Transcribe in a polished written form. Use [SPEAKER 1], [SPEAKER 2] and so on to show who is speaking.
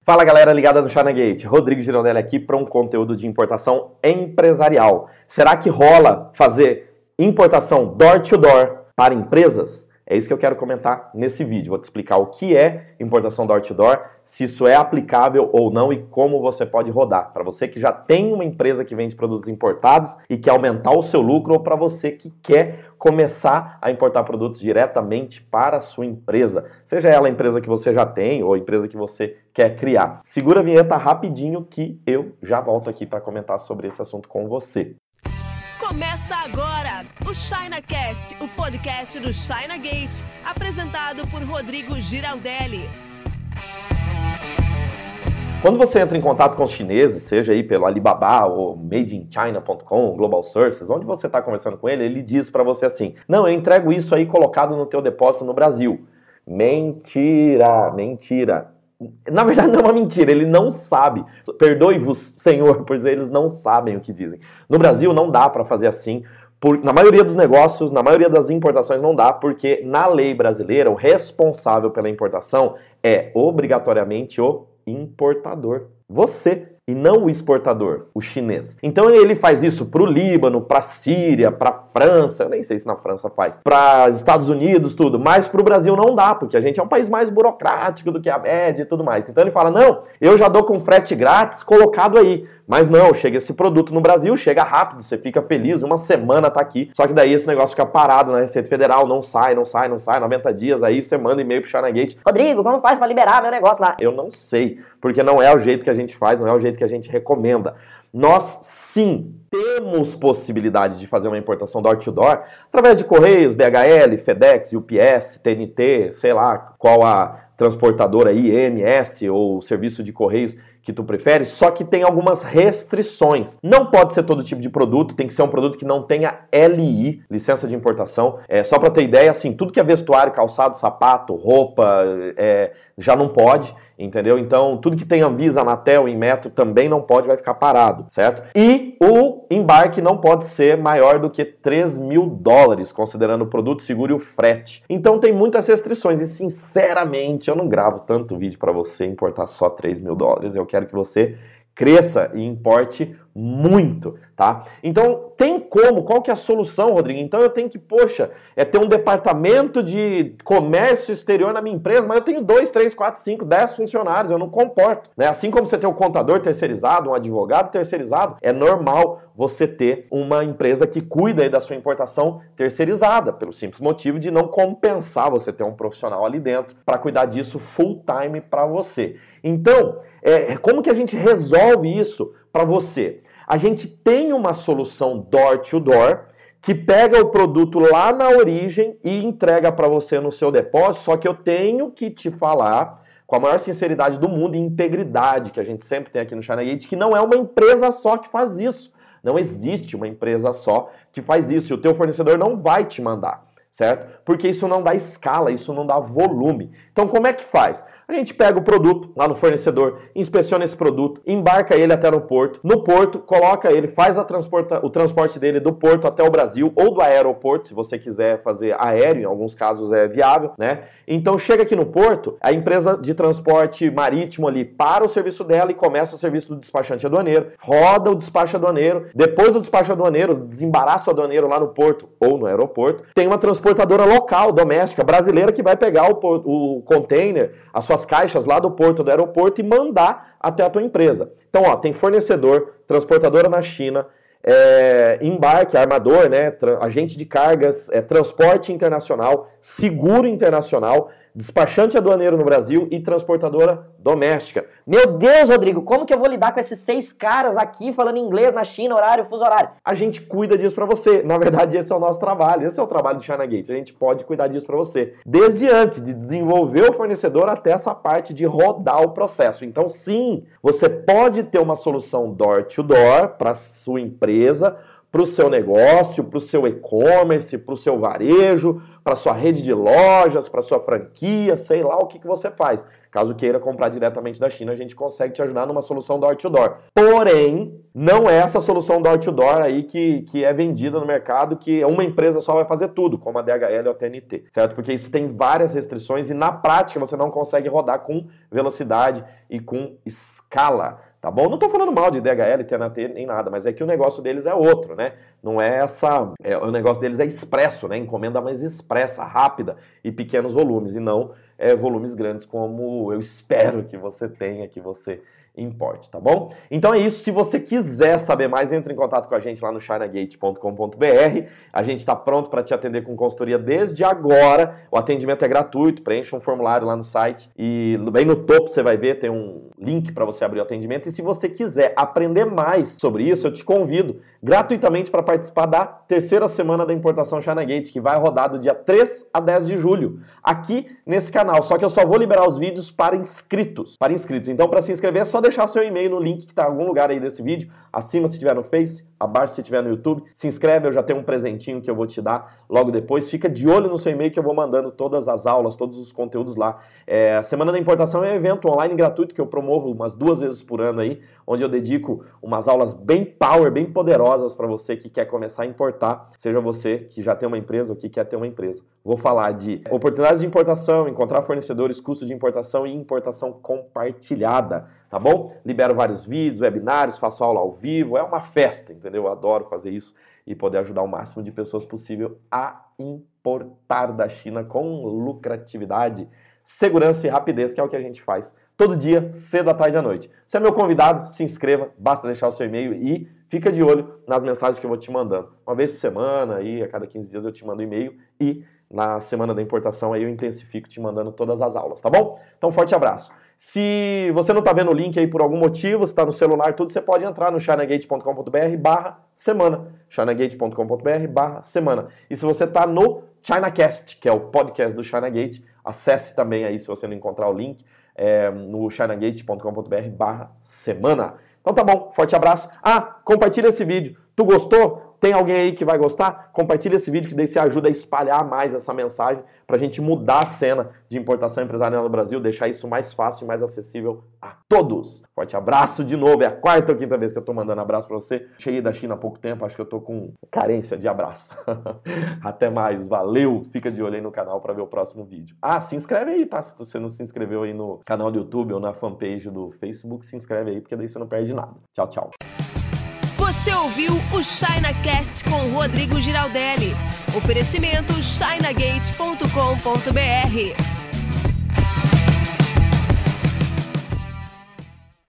[SPEAKER 1] Fala galera ligada no China Gate, Rodrigo Girondelli aqui para um conteúdo de importação empresarial. Será que rola fazer importação door to door para empresas? É isso que eu quero comentar nesse vídeo. Vou te explicar o que é importação door to door, se isso é aplicável ou não e como você pode rodar. Para você que já tem uma empresa que vende produtos importados e quer aumentar o seu lucro, ou para você que quer começar a importar produtos diretamente para a sua empresa. Seja ela a empresa que você já tem ou a empresa que você quer criar. Segura a vinheta rapidinho que eu já volto aqui para comentar sobre esse assunto com você.
[SPEAKER 2] Começa agora o ChinaCast, o podcast do China Gate, apresentado por Rodrigo Giraldelli.
[SPEAKER 1] Quando você entra em contato com os chineses, seja aí pelo Alibaba ou MadeInChina.com, Global Sources, onde você está conversando com ele, ele diz para você assim: não, eu entrego isso aí colocado no teu depósito no Brasil. Mentira, mentira. Na verdade não é uma mentira, ele não sabe. Perdoe-vos, Senhor, pois eles não sabem o que dizem. No Brasil não dá para fazer assim. Na maioria dos negócios, na maioria das importações não dá, porque na lei brasileira o responsável pela importação é obrigatoriamente o importador. Você, e não o exportador, o chinês. Então ele faz isso para o Líbano, para a Síria, para a França, eu nem sei se na França faz, para os Estados Unidos, tudo, mas para o Brasil não dá, porque a gente é um país mais burocrático do que a média e tudo mais. Então ele fala, não, eu já dou com frete grátis colocado aí. Mas não, chega esse produto no Brasil, chega rápido, você fica feliz, uma semana tá aqui. Só que daí esse negócio fica parado na Receita Federal, não sai, 90 dias, aí você manda e-mail pro China Gate. Rodrigo, como faz para liberar meu negócio lá? Eu não sei, porque não é o jeito que a gente faz, não é o jeito que a gente recomenda. Nós, sim, temos possibilidade de fazer uma importação door to door através de Correios, DHL, FedEx, UPS, TNT, sei lá qual a transportadora aí, EMS ou serviço de Correios que tu prefere, só que tem algumas restrições. Não pode ser todo tipo de produto, tem que ser um produto que não tenha LI, licença de importação. Só para ter ideia, assim, tudo que é vestuário, calçado, sapato, roupa, já não pode, entendeu? Então, tudo que tem Anvisa, Anatel, Inmetro também não pode, vai ficar parado, certo? E o embarque não pode ser maior do que $3.000, considerando o produto, seguro e o frete. Então, tem muitas restrições e, sinceramente, eu não gravo tanto vídeo para você importar só $3.000. Eu quero que você cresça e importe muito, tá? Então, tem como? Qual que é a solução, Rodrigo? Então, eu tenho que, ter um departamento de comércio exterior na minha empresa, mas eu tenho 2, 3, 4, 5, 10 funcionários, eu não comporto, né? Assim como você tem um contador terceirizado, um advogado terceirizado, é normal você ter uma empresa que cuida aí da sua importação terceirizada, pelo simples motivo de não compensar você ter um profissional ali dentro para cuidar disso full time para você. Então, como que a gente resolve isso para você? A gente tem uma solução door to door que pega o produto lá na origem e entrega para você no seu depósito, só que eu tenho que te falar com a maior sinceridade do mundo e integridade que a gente sempre tem aqui no China Gate, que não é uma empresa só que faz isso. Não existe uma empresa só que faz isso e o teu fornecedor não vai te mandar, certo? Porque isso não dá escala, isso não dá volume. Então como é que faz? A gente pega o produto lá no fornecedor, inspeciona esse produto, embarca ele até no porto. No porto, coloca ele, faz o transporte dele do porto até o Brasil ou do aeroporto, se você quiser fazer aéreo, em alguns casos é viável, né? Então chega aqui no porto, a empresa de transporte marítimo ali para o serviço dela e começa o serviço do despachante aduaneiro, roda o despacho aduaneiro, depois do despacho aduaneiro, desembaraça o aduaneiro lá no porto ou no aeroporto, tem uma transportadora local, doméstica, brasileira, que vai pegar o container, a sua caixas lá do porto, do aeroporto e mandar até a tua empresa. Então, tem fornecedor, transportadora na China, embarque, armador, né, agente de cargas, transporte internacional, seguro internacional, despachante aduaneiro no Brasil e transportadora doméstica.
[SPEAKER 3] Meu Deus, Rodrigo, como que eu vou lidar com esses 6 caras aqui falando inglês na China, fuso horário?
[SPEAKER 1] A gente cuida disso pra você. Na verdade, esse é o nosso trabalho. Esse é o trabalho do China Gate. A gente pode cuidar disso pra você. Desde antes de desenvolver o fornecedor até essa parte de rodar o processo. Então, sim, você pode ter uma solução door to door para sua empresa, para o seu negócio, para o seu e-commerce, para o seu varejo, para a sua rede de lojas, para a sua franquia, sei lá o que você faz. Caso queira comprar diretamente da China, a gente consegue te ajudar numa solução door-to-door. Porém, não é essa solução door-to-door aí que é vendida no mercado, que uma empresa só vai fazer tudo, como a DHL ou a TNT, certo? Porque isso tem várias restrições e na prática você não consegue rodar com velocidade e com escala, tá bom? Não tô falando mal de DHL, TNT nem nada, mas é que o negócio deles é outro, né? Não é essa... o negócio deles é expresso, né? Encomenda mais expressa, rápida e pequenos volumes, e não volumes grandes como eu espero que você tenha, que você importe, tá bom? Então é isso. Se você quiser saber mais, entre em contato com a gente lá no chinagate.com.br. A gente está pronto para te atender com consultoria desde agora. O atendimento é gratuito, preencha um formulário lá no site e bem no topo você vai ver, tem um link para você abrir o atendimento. E se você quiser aprender mais sobre isso, eu te convido gratuitamente para participar da terceira semana da importação ChinaGate, que vai rodar do dia 3 a 10 de julho, aqui nesse canal. Só que eu só vou liberar os vídeos para inscritos. Então, para se inscrever, é só deixar seu e-mail no link que está em algum lugar aí desse vídeo, acima se estiver no Face, abaixo se estiver no YouTube. Se inscreve, eu já tenho um presentinho que eu vou te dar logo depois. Fica de olho no seu e-mail que eu vou mandando todas as aulas, todos os conteúdos lá. A Semana da Importação é um evento online gratuito que eu promovo umas 2 vezes por ano aí, onde eu dedico umas aulas bem power, bem poderosas para você que quer começar a importar, seja você que já tem uma empresa ou que quer ter uma empresa. Vou falar de oportunidades de importação, encontrar fornecedores, custo de importação e importação compartilhada, tá bom? Libero vários vídeos, webinários, faço aula ao vivo, é uma festa, entendeu? Eu adoro fazer isso e poder ajudar o máximo de pessoas possível a importar da China com lucratividade, segurança e rapidez, que é o que a gente faz todo dia, cedo, à tarde e à noite. Você é meu convidado, se inscreva, basta deixar o seu e-mail e fica de olho nas mensagens que eu vou te mandando. Uma vez por semana, aí, a cada 15 dias eu te mando um e-mail e na Semana da Importação aí eu intensifico te mandando todas as aulas, tá bom? Então, forte abraço. Se você não está vendo o link aí por algum motivo, se está no celular, tudo, você pode entrar no chinagate.com.br/semana. chinagate.com.br/semana. E se você está no ChinaCast, que é o podcast do ChinaGate, acesse também aí, se você não encontrar o link, no chinagate.com.br/semana. Então tá bom, forte abraço. Compartilha esse vídeo. Tu gostou? Tem alguém aí que vai gostar? Compartilha esse vídeo que daí você ajuda a espalhar mais essa mensagem pra gente mudar a cena de importação empresarial no Brasil, deixar isso mais fácil e mais acessível a todos. Forte abraço de novo, é a 4ª ou 5ª vez que eu tô mandando abraço pra você. Cheguei da China há pouco tempo, acho que eu tô com carência de abraço. Até mais, valeu! Fica de olho aí no canal pra ver o próximo vídeo. Se inscreve aí, tá? Se você não se inscreveu aí no canal do YouTube ou na fanpage do Facebook, se inscreve aí, porque daí você não perde nada. Tchau, tchau.
[SPEAKER 2] Você ouviu o ChinaCast com Rodrigo Giraldelli. Oferecimento chinagate.com.br.